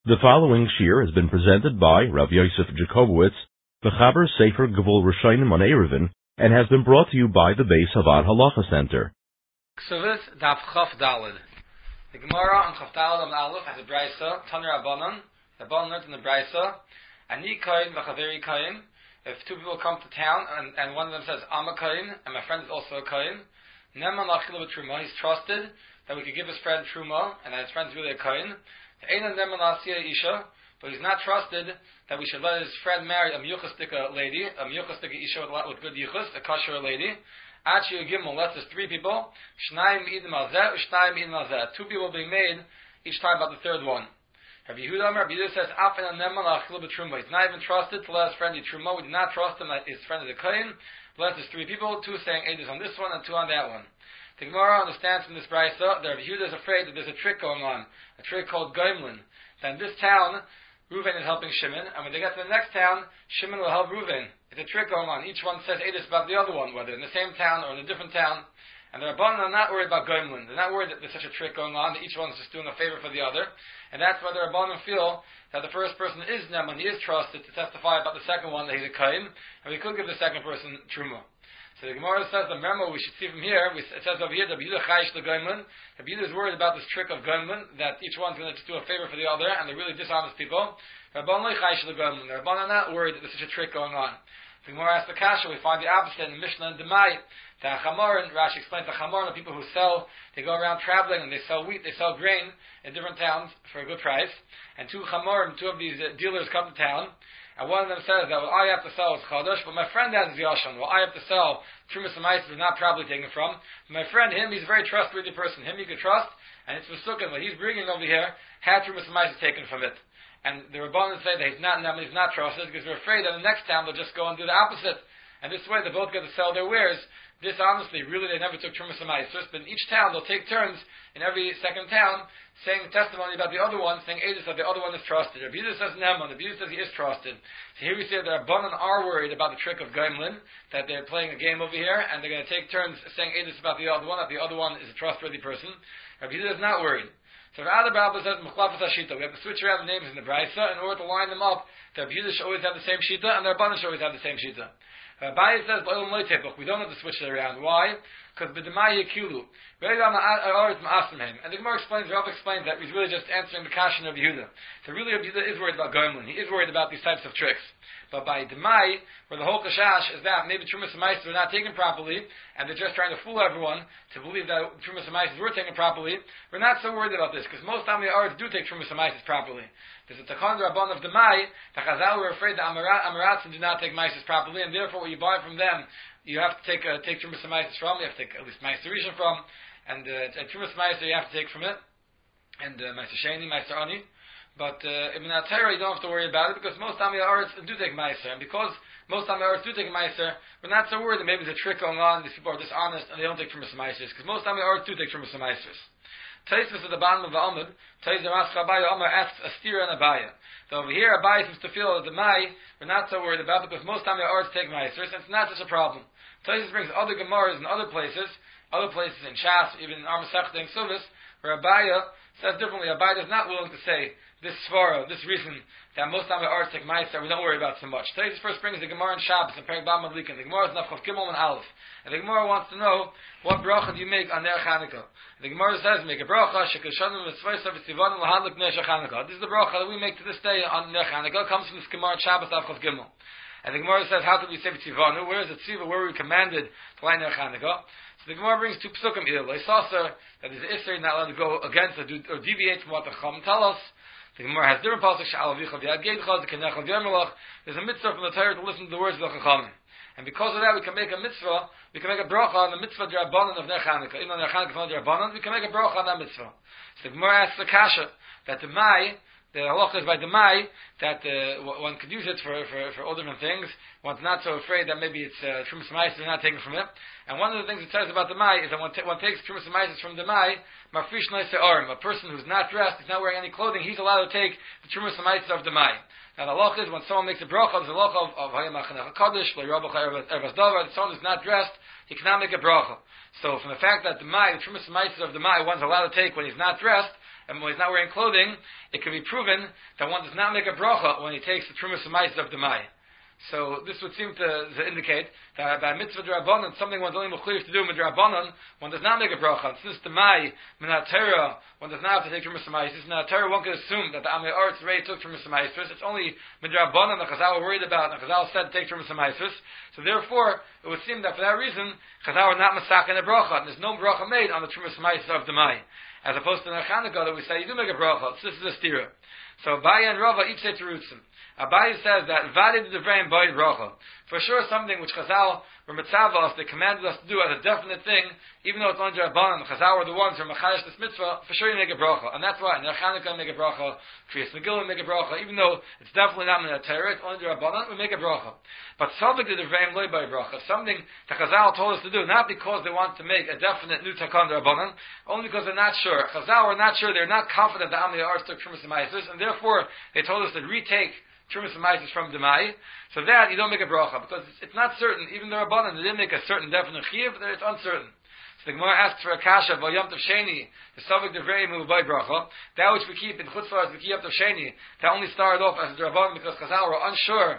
The following shir has been presented by Rav Yosef Jacobowitz, the Chaber Sefer Gevul Rishonim on Eruvin, and has been brought to you by the Beis Havad Halacha Center. Ksuvit Daf Chaf Daled. The Gemara on Chaf Daled on Aleph has a brayso, Taner Rabbanan. The Rabbanan learned in the brayso, Ani Kohen v'Chaveri Kohen. If two people come to town and one of them says, I'm a Kohen, and my friend is also a Kohen, Neman Lachil Truma, he's trusted that we could give his friend Truma, and that his friend's really a Kohen. But he's not trusted that we should let his friend marry a miyuchastika lady, a miyuchastika isha with good yichus, a kosher lady. Achi Gimel lets us three people. Shnayim idem alzeh, Shnayim idem alzeh. Two people being made each time about the third one. Rabbi Yehuda says, he's not even trusted to let his friend eat truma. We do not trust him that his friend is a kohen. Let us three people, two saying edus on this one and two on that one. The Gemara understands from this brayso that Rabbi Yehuda is afraid that there's a trick going on, a trick called Goimlin. That in this town, Reuven is helping Shimon, and when they get to the next town, Shimon will help Reuven. It's a trick going on. Each one says edus about the other one, whether in the same town or in a different town. And the Rabbanan are not worried about Goimlin. They're not worried that there's such a trick going on, that each one's just doing a favor for the other. And that's why the Rabbanan feel that the first person is Neman, he is trusted to testify about the second one, that he's a Kohen, and we could give the second person Truma. So the Gemara says, the memo we should see from here, it says over here, Rabbi Yehuda chayish legoimlin. Rabbi Yehuda is worried about this trick of goimlin, that each one's going to just do a favor for the other, and they're really dishonest people. Rabban lo chayish legoimlin. The Rabban are not worried that there's such a trick going on. The Gemara asks the kasha, we find the opposite in Mishnah and Demai. The Chamorin, Rashi explains the Chamorin are people who sell, they go around traveling and they sell wheat, they sell grain in different towns for a good price. And two Chamorim, two of these dealers come to town, and one of them says that what I have to sell is Chodesh, but my friend has Yashan. What I have to sell, Trumas and Maisis is not probably taken from. My friend, him, he's a very trustworthy person. Him you could trust, and it's Mesukin. What he's bringing over here, had Trumas and Maisis taken from it. And the Rabbanan say that he's not trusted, because they're afraid that in the next town they'll just go and do the opposite. And this way they both get to sell their wares. This honestly, really they never took Trumas and Maisis, but in each town they'll take turns, in every second town, saying testimony about the other one, saying edus that the other one is trusted. Rabbi Yehuda says Neman, Rabbi Yehuda says he is trusted. So here we see that the Rabbanan are worried about the trick of Goimlin, that they're playing a game over here, and they're going to take turns saying edus about the other one, that the other one is a trustworthy person. Rabbi Yehuda is not worried. So Rabbi Abba says Mechlafas Hashita. We have to switch around the names in the Braysa in order to line them up. The Rabbi Yehuda should always have the same Shita, and the Rabbanan should always have the same Shita. Rabbi says we don't have to switch it around. Why? Because b'demai yekilu. And the Gemara explains, Rav explains that he's really just answering the question of Yehuda. So really Rabbi Yehuda is worried about Goimlin. He is worried about these types of tricks. But by Demai, where the whole kashash is that maybe Trumas and Maisis were not taken properly, and they're just trying to fool everyone to believe that Trumas and Maisis were taken properly, we're not so worried about this, because most Amei Arts do take Trumas and Maisis properly. There's a Tachon Rabban of Demai, the Chazal were afraid that Amaratzim do not take Maisis properly, and therefore what you buy from them, you have to take Trumas and Maisis from, you have to take at least Maisis Rishon from, and Trumas and Maisis you have to take from it, and Maisis Sheni, Maisis Ani. But in Atera you don't have to worry about it, because most Amei Arts do take Maiser, and because most Amei Arts do take Maiser, we're not so worried that maybe there's a trick going on, these people are dishonest and they don't take Trumas and Maisers, because most Amei Arts do take Trumas and Maisers. Taisvis at the bottom of the Amud, Taisvis Abaya Amar asks Astira and Abaya. So over here Abaya seems to feel that the Mai we're not so worried about, because most Amei Arts take Maisers, and it's not such a problem. Taisvis brings other Gemaras in other places in Shas, even in Armasech and Suvis, where Abaya says differently. Abaya is not willing to say this svara, this reason that most Amei Arts take Maiser, we don't worry about so much. Today's first brings the Gemara in Shabbos and Perek Bam Madlikin. The Gemara is Nafchav Gimel and Aleph, and the Gemara wants to know what bracha do you make on Ner Chanukah. The Gemara says make a bracha shekashanim v'tzvaysa v'tzivanim l'hadlik Ner Chanukah. This is the bracha that we make to this day on Ner Chanukah. It comes from this Gemara in Shabbos Nafchav Gimel. And the Gemara says, how could we say v'tzivanu? Where is the tziva? Where are we commanded to line Ner Chanukah? So the Gemara brings two psukim here. Leisasa, that is Isser, not allowed to go against or deviate from what the Chacham tell us. The Gemara has different pasuk. There's a mitzvah from the Torah to listen to the words of the Chacham. And because of that, we can make a mitzvah, we can make a bracha on the mitzvah d'Rabbanan of Ner Chanukah. Even though Ner Chanukah is not d'Rabbanan, we can make a bracha on that mitzvah. So the Gemara asks the kasha, that the Mai, the halacha is by the Mai, that one could use it for all different things. One's not so afraid that maybe it's Trumas and Maisis, they're not taken from it. And one of the things it says about the Mai is that one takes Trumas and Maisis from the Mai, Marfish Noise Arim, a person who's not dressed, he's not wearing any clothing, he's allowed to take the Trumas and Maisis of the Mai. Now the halacha is when someone makes a bracha, there's a halacha of Hayam HaChanech HaKadosh, L'Yrabacha Ervas Davar, that someone who's not dressed, he cannot make a bracha. So from the fact that the Mai, the Trumas and Maisis of the Mai, one's allowed to take when he's not dressed, and when he's not wearing clothing, it can be proven that one does not make a bracha when he takes the Trumas Ma'aser of the Mai. So this would seem to indicate that by mitzvah d'Rabbanan, something one's only mechuyev to do with d'Rabbanan, one does not make a bracha. And since the Mai, Minat Torah, one does not have to take Trumas Ma'aser. Minat Torah, one could assume that the Amei Arts already took Trumas Ma'aser. It's only d'Rabbanan that Chazal were worried about, and Chazal said to take Trumas Ma'aser. So therefore, it would seem that for that reason, Chazal were not masakin a bracha, and there's no bracha made on the Trumas Ma'aser of the Mai. As opposed to the Chanukah that we say you do make a bracha. So this is a stira. So Abaye and Rava each say terutzim. Abaye says that valid devreim boyd bracha. For sure, something which Chazal were mitzvah us, they commanded us to do as a definite thing, even though it's only Rabbanan. Chazal were the ones who are machayesh this mitzvah. For sure, you make a bracha, and that's why. Ner Chanukah make a bracha, Kriyas Megillah make a bracha. Even though it's definitely not Minat Torah, it's only Rabbanan, we make a bracha. But something the devreim loy boyd bracha, something that Chazal told us to do, not because they want to make a definite new takon Rabbanan, only because they're not sure. Chazal were not sure; they're not confident that Amnei Arts took Trumas Ma'aser, and therefore they told us to retake Trumas Ma'aser from Demai, so that you don't make a bracha, because it's not certain, even the Rabbanan, they didn't make a certain definite chiyuv, but it's uncertain. So the Gemara asks for a kasha, Val Yom Tov Sheni, the Savik Devrei Mu B'ay Bracha, that which we keep in Chutz Laretz, the Yom Tov Sheni, that only started off as the Rabbanan, because Chazal were unsure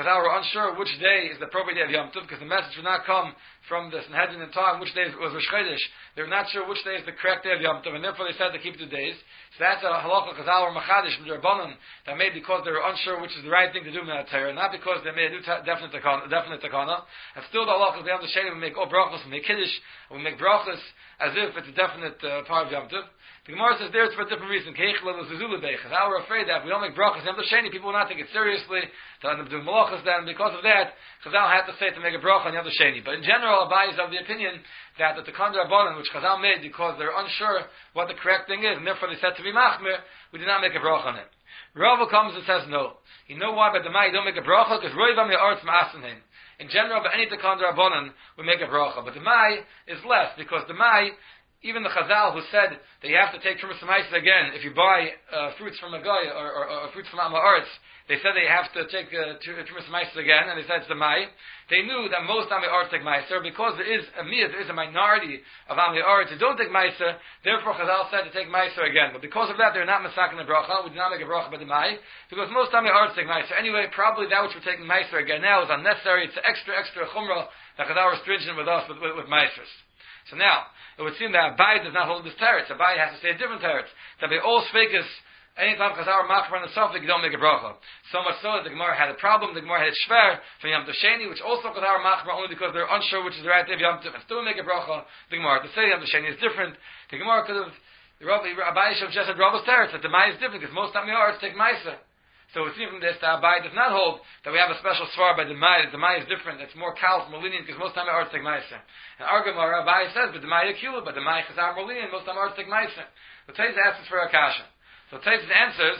which day is the appropriate day of Yom Tov, because the message would not come from the Sanhedrin in time, which day was Rosh Chodesh. They were not sure which day is the correct day of Yom Tov, and therefore they said to keep 2 days. So that's a halacha Chazal or Machadish from the Rabbanan, that made because they were unsure which is the right thing to do in that Torah, not because they made a new definite takana. And still the halacha of Yom Tov Sheni, we make all brachos, we make Kiddush, we make brachos as if it's a definite part of Yom Tov. The Gemara says there it's for a different reason. Chazal were afraid that if we don't make brachos Yom Tov Sheni, people will not take it seriously. They'll end up doing malachas then. Because of that, Chazal had to say to make a bracha on Yom Tov Sheni. But in general, Abaye is of the opinion that the Takon Rabbanan, which Chazal made because they're unsure what the correct thing is, and therefore they said to be machmir, we did not make a bracha on it. Rava comes and says no. You know why by the Mai you don't make a bracha? Because Roivam Ya'arts Ma'asanim. In general, by any Takon Rabbanan, we make a bracha. But the Mai is less, because the Mai, even the Chazal who said that you have to take Trumas Ma'aser again if you buy fruits from a guy or fruits from Amma Arts, they said they have to take Trumas Ma'aser again, and they said it's the Mai. They knew that most Amma Arts take Ma'aser, because there is a minority of Amma Arts who don't take Ma'aser, therefore Chazal said to take Ma'aser again. But because of that, they're not masakin the bracha. We do not make a bracha by the Mai, because most Amma Arts take Ma'aser. Anyway, probably that which we're taking Ma'aser again now is unnecessary. It's extra chumrah that Chazal was stringent with us with Ma'asers. So now, it would seem that Abaye does not hold this teretz. Abaye has to say a different teretz. That by all sveikas, anytime Chazal or Machmer on the Suffolk, you don't make a bracha. So much so that the Gemara had a problem. The Gemara had a shver from Yom Tov Sheni, which also Chazal or Machmer only because they're unsure which is the right day of Yom Tov, and still make a bracha. The Gemara to say Yom Tov Sheni is different. The Gemara could have, Abaye should have just said Rava's teretz, that the Mai is different, because most time the arts take Maisa. So we see from this that Abaye does not hold that we have a special svar by the Mai. The Mai is different. It's more callous, more lenient, because most time the arts take Maisa. And our Gemara, Abaye says, but the Mai Akula, but the Mai Chazar more lenient, most time arts take Maisa. So Tais asks for Akasha. So Tais answers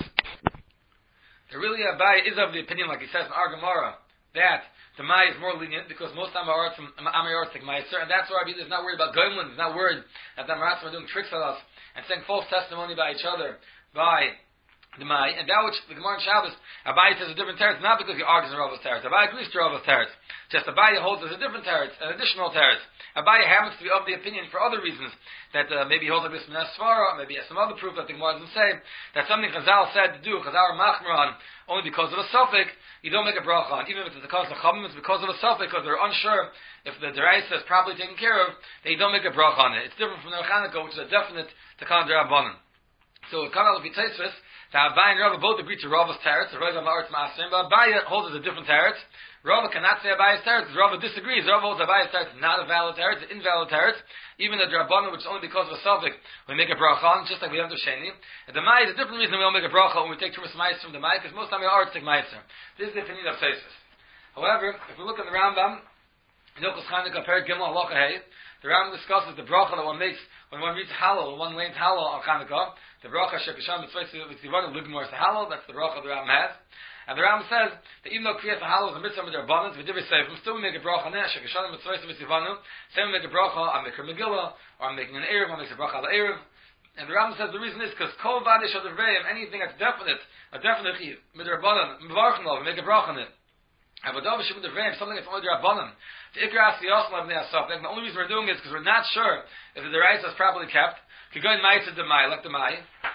that really Abaye is of the opinion, like he says in our Gemara, that the Mai is more lenient because most time our arts take Maisa, and that's why Rabbi is not worried about Goimlin. He's not worried that the Amaratzim are doing tricks on us and saying false testimony by each other by the Mai, and that which the Gemara in Shabbos, Abaye says a different teretz, not because he argues in Rava's teretz. Abaye agrees to Rava's teretz. Just Abaye holds as a different teretz, an additional teretz. Abaye happens to be of the opinion for other reasons, that maybe he holds like this Minas Svara, maybe he has some other proof that the Gemara doesn't say, that something Chazal said to do, Chazal or Machmer on, only because of a suffix, you don't make a bracha on. Even if it's the cause of Chabim, it's because of a suffix, because they're unsure if the deraisa is properly taken care of, they don't make a bracha on it. It's different from the Chanukah, which is a definite Takan D'Rabbanan. So it comes out of Yitaitzvis, that Abaye and Rava both agree to Rava's teretz, the Rava Ma'aretz Ma'asim, but Abaye holds as a different teretz. Rava cannot say Abaye's teretz, because Rava disagrees. Rava holds Abaye's teretz not a valid teretz, an invalid teretz. Even the Drabbanan, which is only because of a suffix, we make a bracha on, just like we have to Sheni. And the Mai is a different reason we don't make a bracha when we take Trumas Ma'aser from the Mai, because most time we are take Ma'aser. This is the opinion of Seisus. However, if we look at the Rambam, in Hilchos Chanukah, Perek Gimel Halacha Hey, the Rambam discusses the bracha that one makes when one reads Hallel, when one lanes Hallel on Chanukah. The bracha Shekasham Mitzvah Ligmor Hallel, that's the bracha the Rambam has. And the Rambam says that even though Kriyas Hallel is a mitzvah with their abundance, we still make a bracha on that. Shekasham Mitzvah same we make a bracha on Mikra Megillah, or I'm making an Erev, one makes a bracha on the Erev. And the Rambam says the reason is because Kol Vadish of the Reim, anything that's definite, a definite chiv, midrabanan, mevarchen lov, make a bracha on it. Avadav Shimon the Reim, something that's only drabanan. The Ikra Asiyos Lav Ne'asaf. The only reason we're doing it is because we're not sure if the deraisa is properly kept. Could go in Ma'aser Demai, like the Mai.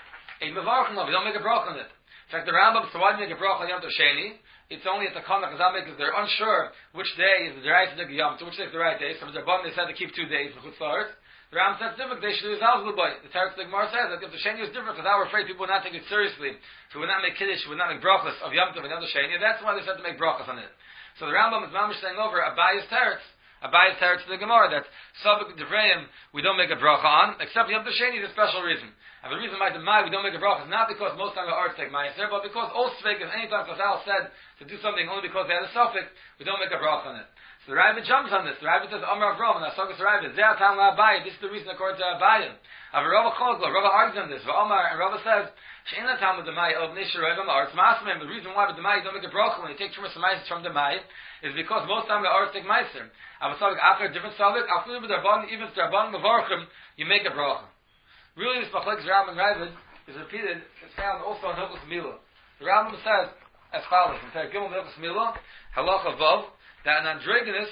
Ein Mevarchen of, you don't make a bracha on it. In fact, the Rambam, so why do you make a bracha on Yom Tov Sheni? It's only at the Kana Chazal because they're unsure which day is the right day Yom Tov, which day is the right day. So the Rabban, they said to keep 2 days in Chutz La'aretz. The Ram says different. They should do Zalzul Boy. The Teretz the Gemara says that Yom Tov Sheni is different because they were afraid people would not take it seriously. So would not make Kiddush, would not make brachas of Yom Tov and Yom Tov Sheni. That's why they said to make brachas on it. So the Rambam is mamish saying over Abaya's Teretz. Abaya's Teretz to the Gemara that Savik Devrayim we don't make a bracha on, except Yom Tov Sheni is a special reason. And the reason why the Mai we don't make a bracha is not because most times the arts take Ma'aser, but because all Sveik, if any time Chazal said to do something only because they had a suffix, we don't make a bracha on it. So the Rabbi jumps on this. The Rabbi says, Amar Avram, and Asagas Rabbi, Zeh Tam LaAbaya, this is the reason according to Abaya. Rava Choloklo, Rava argues on this. Amar, and Rava says, She'en Tam L'Demai El Bnei Shiroi V'Ma'aretz Ma'asmem. The reason why the Demai you don't make a bracha when you take Trumas Ma'aser from the Demai is because most times the arts take Ma'aser. Avasavik after a different Savik, after the Rabban, even if the Rabban Mevarchim, you make a bracha. Really, this Machlekes Rambam and Ravid is repeated. It's found also in Hilchos Milah. The Rambam says as follows: in Perek Gimel Hilchos Milah, Halacha Vav, that an androgynous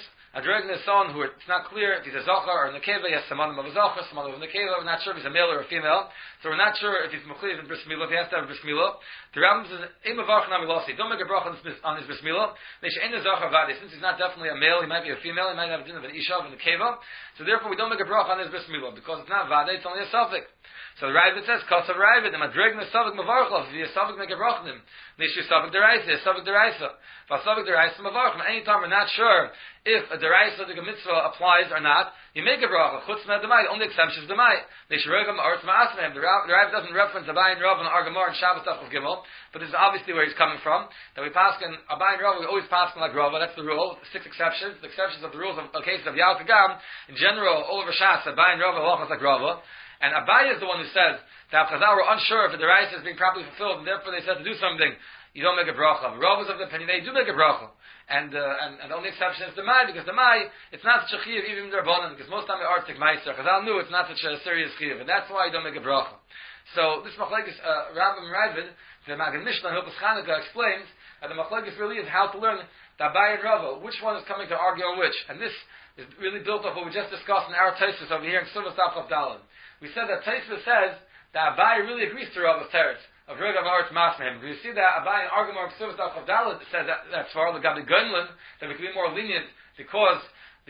son who it's not clear if he's a zachar or a nekeva, he has samanim of a zachar, samanim of a nekeva. We're not sure if he's a male or a female, so we're not sure if he's mechuyev in bris milah, if he has to have a bris milah. The Rambam says, "Ein mevarch nami, don't make a bracha on his bris milah. Ein zachar vadi, since he's not definitely a male, he might be a female, he might have a din of an isha of a nekeva. So therefore, we don't make a bracha on his bris milah because it's not vadi, it's only a suffix." So the Ravid says, "Kasav Ravid, and Madrigna Savik Mavarchov. If you Savik make a brachnim, Nishu Savik Deraisa, Savik Deraisa, Vasavik Deraisa Mavarchim. Anytime we're not sure if a Deraisa the mitzvah applies or not, you make a bracha. Chutz Medamai. The only exception is Demai. Nishu Regam Arts Maasmem. The Ravid doesn't reference Abai and Rav and Argamar and Shabbos Taf of Gimel, but this is obviously where he's coming from. That we pass in Abai and Rav, we always pass like Rava. That's the rule. 6 exceptions. The exceptions of the rules of a case of Yal Kagam. In general, all over Shas, Abai and Rav are like Rava. And Abaya is the one who says that Chazal were unsure if the deraisa is being properly fulfilled, and therefore they said to do something, you don't make a bracha. Rav is of the opinion they do make a bracha, and the only exception is the Mai, because the Mai it's not such a chiyuv even in the Rabbanan, because most time the arts take Meiser. Chazal knew it's not such a serious chiyuv, and that's why you don't make a bracha. So this machlekes Rambam Ravid, the Magen Mishnah Hilchos Chanukah explains that the machlekes really is how to learn the Abaya and Rava, which one is coming to argue on which, and this is really built off what we just discussed in our Taisus over here in Suvas Daf Daled. We said that Taisa says that Abai really agrees to Rava's teretz of Regam Arts Masmehim. We see that Abai and Argamar Ksuvas Daf Dalet says that's far the Gabi Gunlin that we can be more lenient because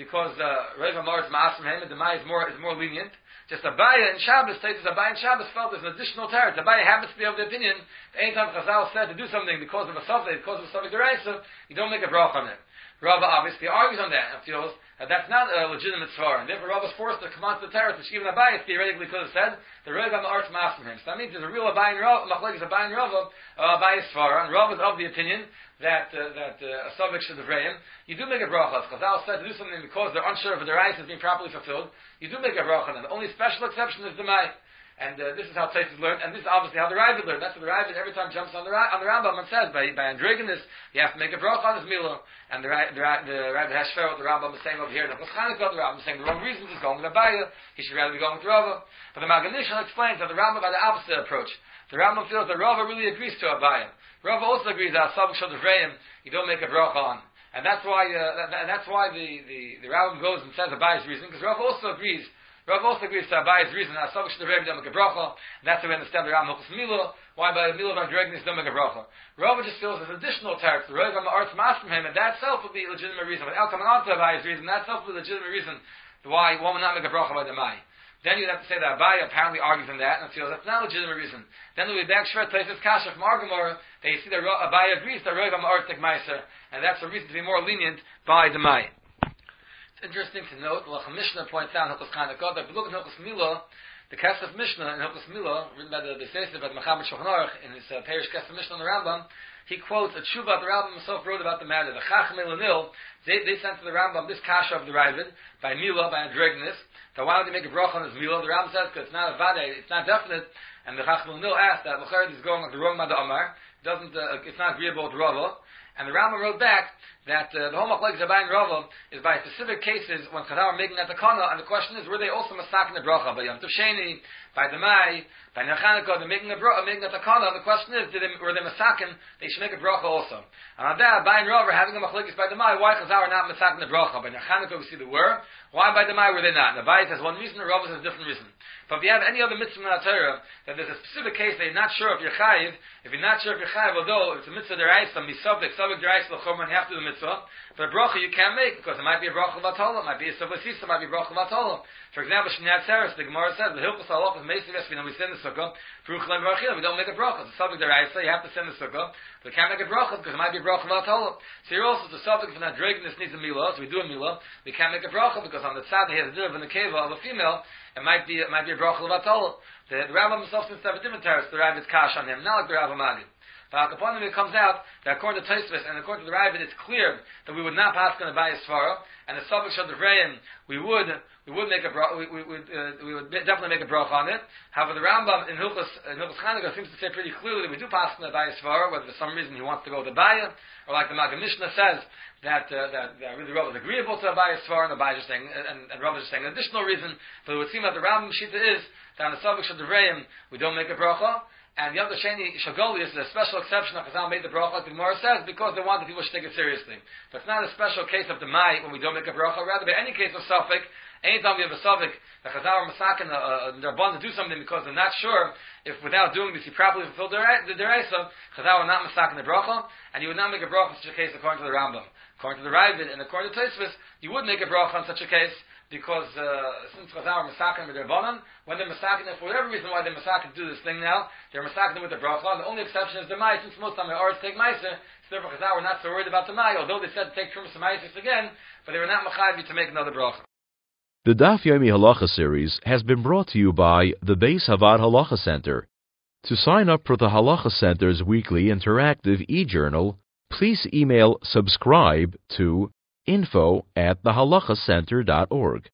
Regam Arts Masmehim and the Mai is more lenient. Just Abai and Shabbos Taisa Abai and Shabbos felt there's an additional teretz. Abai happens to be of the opinion that anytime Chazal said to do something because of a suffix, because of a suffix deraisa, you don't make a bracha on it. Rava obviously argues on that and feels that that's not a legitimate svara, and therefore Rava is forced to come on to the teretz, which even Abai theoretically could have said the Regam Arts Masmehim. So that means there's a real Abai and Rava, Machlekes Abai and Rava, Abai svara, and Rava is of the opinion that a suffix should have reim. You do make a bracha. Chazal said to do something because they're unsure if the deraisa is being properly fulfilled. You do make a bracha, and the only special exception is the Mai. And this is how Taisus learned, and this is obviously how the Ravid learned. That's what the Ravid every time jumps on the Rambam and says, by androgynous, you have to make a bracha on his milah. And the Ravid has shver what the Rambam is saying over here. The Chanukah, the Rambam is saying the wrong reasons. He's going with Abaya. He should rather be going with Rava. But the Magen Mishnah explains that the Rambam had the opposite approach. The Rambam feels that Rava really agrees to Abaya. Rava also agrees that Savuk Shod Vrayim you don't make a bracha on. And that's why the Rambam goes and says Abaya's reason, because Rava also agrees. Rav also agrees to Abaya's reason that Savuk Shel Rebbe don't make a bracha. That's how we understand the Ram Hilchos Milah. Why by Milah of Androgynous don't make a bracha? Rav just feels there's additional teretz. The Regam Arts Mas from him, and that itself would be a legitimate reason. Without coming on to Abaya's reason, that itself would be a legitimate reason why one would not make a bracha by the Mai. Then you'd have to say that Abaya apparently argues on that and feels that's not a legitimate reason. Then we'll be back Shvet Taisus Kasha from Argamor. They see that Abaya agrees that Regam Arts take Meiser, and that's a reason to be more lenient by the Mai. Interesting to note, the Mishnah points out in Hilchos Chanukah that if you look at Hilchos Milah, the Kesef Mishnah in Hilchos Milah, written by the Beiseser, by the Mechaber Shulchan Aruch, in his Perish Kesef Mishnah on the Rambam, he quotes a tshuva the Rambam himself wrote about the matter. The Chachmei L'Nil, they sent to the Rambam this kasha of the Ravid, by Milah, by androgynous, that why don't they make a bracha on his Milah? The Rambam says, because it's not a vade, it's not definite, and the Chachmei L'Nil asked that, L'chayr is going like the wrong Mada Amar, it's not agreeable with Rava, and the Rambam wrote back that the whole machlekes Abai and Rava is by specific cases when Chazal are making at the Kana, and the question is, were they also masakin the bracha by Yom Tov Sheni, by the Mai, by Ner Chanukah, they're making at the Kana, and the question is, were they masakin? They should make a bracha also. And on that, Abai and Rava are having a machlekes by the Mai. Why Chazal are not masakin the bracha? By Ner Chanukah we see they were. Why by the Mai were they not? And Abai says one reason, and Rava says a different reason. But if you have any other mitzvah in the Torah, that there's a specific case that you're not sure if you're chayiv, although it's a mitzvah deraisa, misavik, savik deraisa l'chorma, and you have to do the mitzvah, but a bracha you can't make, because it might be a bracha v'atola, it might be a savasisa, it might be a bracha v'atola. For example, Shnei Atzeres, the Gemara says, the hilchos halachos meisiv esvina, we send the sukkah, Baruch Shem Barachil, we don't make a bracha. It's a savik deraisa, you have to send the sukkah, but we can't make a bracha, because it might be a bracha v'atola. So here also, the savik, if not draginess needs a milah, so we do a milah, we can't make a bracha, because on the tzad, he has a div in the keva of a female, it might be a bracha l'vatola. The Rambam himself seems to have a different teretz. The Rav is kash on him, not like the Rav Magid. But upon him it comes out that according to Tosfos and according to the Rav, it's clear that we would not pass on a bias svara, and the subject of the Vrayim, we would make a bracha. We would definitely make a bracha on it. However, the Rambam in Hilchos Chanukah seems to say pretty clearly that we do pass on a bias svara, whether for some reason he wants to go to Baya, or like the Maggid Mishnah says that really Rav is agreeable to a bias svara, and the Baya is saying, and Rav is saying an additional reason. But it would seem that the Rambam Shita is that on the subject of the Vrayim we don't make a bracha. And the other Sheni Shagoli is a special exception that Chazal made the bracha, like the Gemara says, because they want the people to take it seriously. But it's not a special case of the Mai when we don't make a bracha. Rather, by any case of Suffolk, anytime we have a Suffolk, the Chazal are masakin they're bound to do something because they're not sure if without doing this he properly fulfilled the deraisa, Chazal are not masakin the bracha, and you would not make a bracha in such a case according to the Rambam. According to the Ravid and according to Tosfos, you would make a bracha in such a case, because since Chazal are masakin with their bonan, when they're masakin, for whatever reason why they're masakin to do this thing now, they're masakin with the bracha. The only exception is the mai, since most of them are to take ma'aser, so therefore Chazal were not so worried about the mai, although they said to take trumas and ma'aser again, but they were not machayev to make another bracha. The Daf Yomi Halacha series has been brought to you by the Beis Havad Halacha Center. To sign up for the Halacha Center's weekly interactive e-journal, please email subscribe to info@thehalachacenter.org.